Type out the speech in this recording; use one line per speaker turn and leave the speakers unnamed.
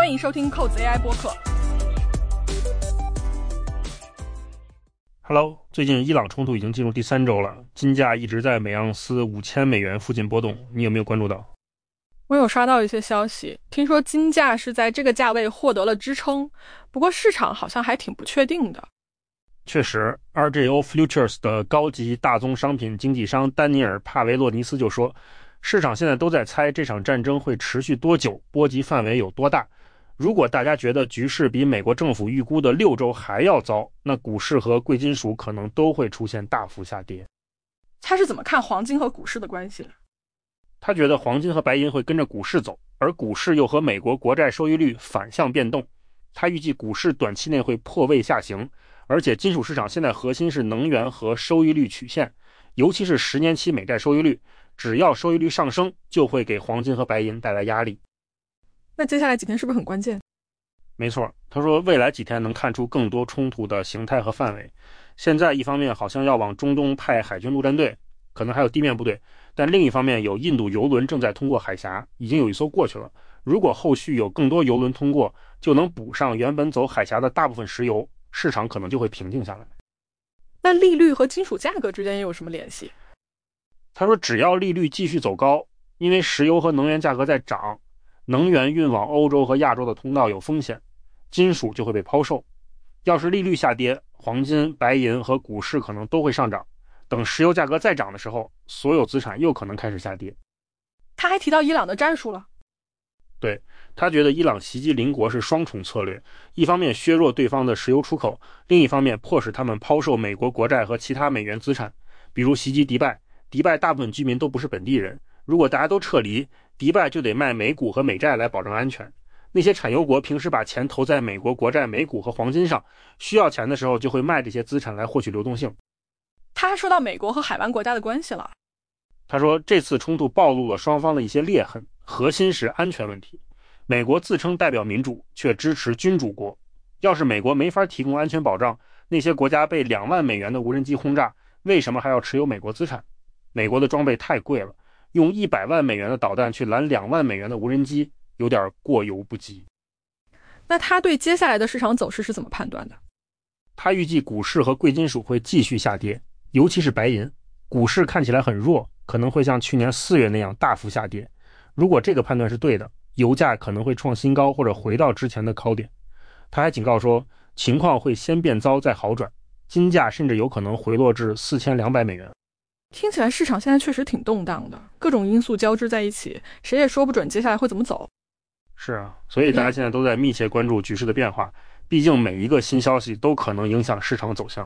欢迎收听扣子 AI 播客。
Hello， 最近伊朗冲突已经进入第3周了，金价一直在每盎司$5000附近波动，你有没有关注到？
我有刷到一些消息，听说金价是在这个价位获得了支撑，不过市场好像还挺不确定的。
确实 ，RJO Futures 的高级大宗商品经纪商丹尼尔·帕维洛尼斯就说，市场现在都在猜这场战争会持续多久，波及范围有多大。如果大家觉得局势比美国政府预估的6周还要糟，那股市和贵金属可能都会出现大幅下跌。
他是怎么看黄金和股市的关系的？
他觉得黄金和白银会跟着股市走，而股市又和美国国债收益率反向变动。他预计股市短期内会破位下行，而且金属市场现在核心是能源和收益率曲线，尤其是10年期美债收益率，只要收益率上升，就会给黄金和白银带来压力。
那接下来几天是不是很关键？
没错，他说未来几天能看出更多冲突的形态和范围。现在一方面好像要往中东派海军陆战队，可能还有地面部队，但另一方面有印度油轮正在通过海峡，已经有一艘过去了。如果后续有更多油轮通过，就能补上原本走海峡的大部分石油，市场可能就会平静下来。
那利率和金属价格之间有什么联系？
他说只要利率继续走高，因为石油和能源价格在涨，能源运往欧洲和亚洲的通道有风险，金属就会被抛售。要是利率下跌，黄金、白银和股市可能都会上涨。等石油价格再涨的时候，所有资产又可能开始下跌。
他还提到伊朗的战术了。
对，他觉得伊朗袭击邻国是双重策略，一方面削弱对方的石油出口，另一方面迫使他们抛售美国国债和其他美元资产，比如袭击迪拜。迪拜大部分居民都不是本地人，如果大家都撤离，迪拜就得卖美股和美债来保证安全。那些产油国平时把钱投在美国国债、美股和黄金上，需要钱的时候就会卖这些资产来获取流动性。
他还说到美国和海湾国家的关系了。
他说这次冲突暴露了双方的一些裂痕，核心是安全问题。美国自称代表民主，却支持君主国。要是美国没法提供安全保障，那些国家被2万美元的无人机轰炸，为什么还要持有美国资产？美国的装备太贵了，用100万美元的导弹去拦2万美元的无人机，有点过犹不及。
那他对接下来的市场走势是怎么判断的？
他预计股市和贵金属会继续下跌，尤其是白银。股市看起来很弱，可能会像去年4月那样大幅下跌。如果这个判断是对的，油价可能会创新高或者回到之前的高点。他还警告说，情况会先变糟再好转，金价甚至有可能回落至4200美元。
听起来市场现在确实挺动荡的，各种因素交织在一起，谁也说不准接下来会怎么走。
是啊，所以大家现在都在密切关注局势的变化，毕竟每一个新消息都可能影响市场走向。